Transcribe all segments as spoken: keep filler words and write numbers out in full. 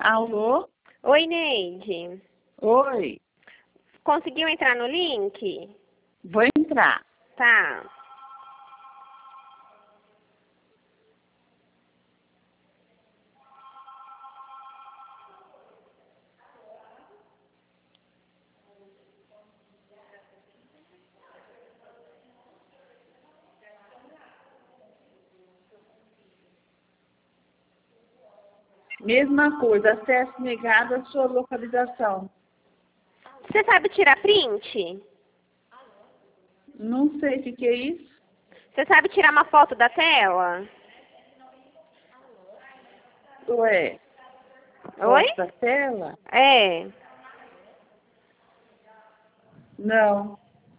Alô? Oi, Neide. Oi. Conseguiu entrar no link? Vou entrar. Tá. Mesma coisa, acesso negado à sua localização. Você sabe tirar print? Não sei o que, que é isso. Você sabe tirar uma foto da tela? Ué. Oi? Foto da tela? É. Não.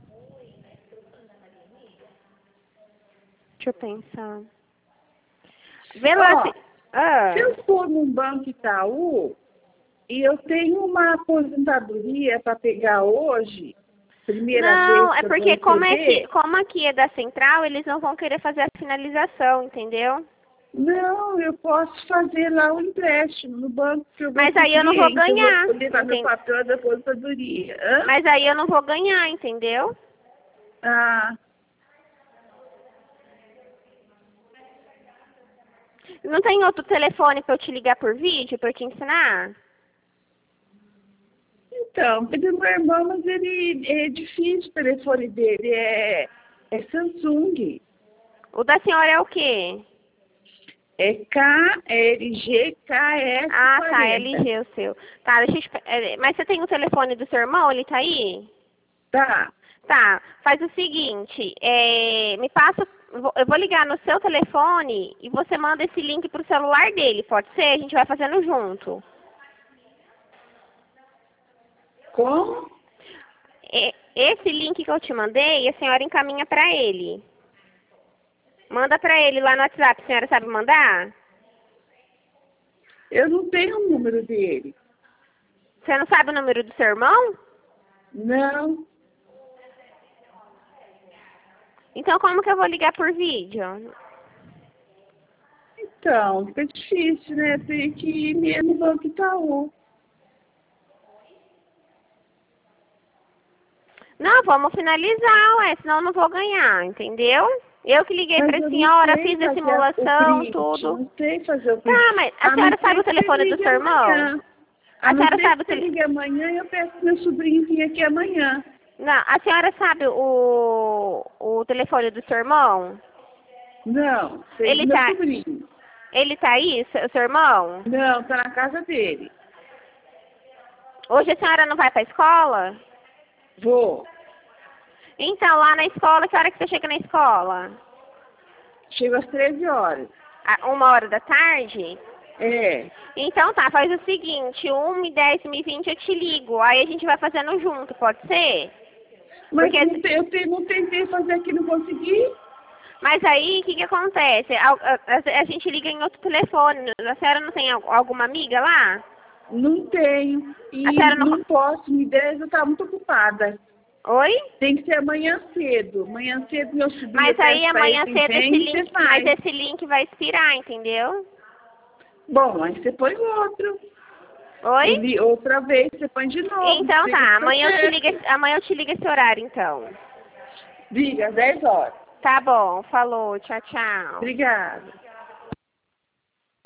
Deixa eu pensar. Vê lá Ó, se... Ah. se eu for num banco Itaú e eu tenho uma aposentadoria para pegar hoje, primeira Não, vez é que eu porque vou como, é que, receber, como aqui é da central, eles não vão querer fazer a finalização, entendeu? não, eu posso fazer lá o empréstimo no banco que eu vou Mas ser aí eu não vou cliente. Eu ganhar, vou levar meu entende? papel da aposentadoria. Hã? Mas aí eu não vou ganhar, entendeu? Ah, Não tem outro telefone pra eu te ligar por vídeo pra eu te ensinar? então, pedi meu irmão, mas ele é difícil o telefone dele, é, é Samsung. O da senhora é o quê? É K L G K S Ah, tá, quarenta. L G o seu. Tá, deixa eu te... é, Mas você tem o telefone do seu irmão? Ele tá aí? Tá. Tá, faz o seguinte, é, me passa, eu vou ligar no seu telefone e você manda esse link pro celular dele, pode ser? A gente vai fazendo junto. Como? É, esse link que eu te mandei, a senhora encaminha pra ele. Manda pra ele lá no WhatsApp, a senhora sabe mandar? Eu não tenho o número dele. Você não sabe o número do seu irmão? Não. Então como que eu vou ligar por vídeo? Então, fica difícil, né? Tem que ir mesmo no Banco Itaú. Não, vamos finalizar, ué, senão eu não vou ganhar, entendeu? Eu que liguei Mas pra eu não senhora, sei fiz a fazer simulação, o print, tudo. não sei fazer o print. Tá, mas a A não senhora sabe ser o que você telefone do ligue seu irmão? amanhã. A A não senhora ser sabe que o você telefone... ligue amanhã e eu peço pro meu sobrinho vir aqui amanhã. Não, a senhora sabe o, o telefone do seu irmão? Não, sei do Ele meu tá, sobrinho. ele tá aí, seu, seu irmão? Não, tá na casa dele. Hoje a senhora não vai pra escola? Vou. Então, lá na escola, que hora que você chega na escola? Chego às treze horas. A- Uma hora da tarde? É. Então tá, faz o seguinte, uma e dez, uma e vinte eu te ligo, aí a gente vai fazendo junto, pode ser? Mas Porque, não, te- eu te- não tentei fazer aqui, não consegui. mas aí, o que que acontece? A, a- a gente liga em outro telefone, a senhora não tem al- alguma amiga lá? Não tenho. A E senhora não... não posso, me der, eu estava muito ocupada. Oi? Tem que ser amanhã cedo. Amanhã cedo meu sobrinho Mas aí peço pra amanhã ele cedo esse vem e você link, mas faz. esse link vai expirar, entendeu? Bom, aí você põe outro. Oi? Ele, outra vez você põe de novo. Então Fica tá, tudo amanhã eu te certo. ligo, esse- amanhã eu te ligo esse horário então. Diga, às dez horas. Tá bom, falou, tchau, tchau. Obrigada.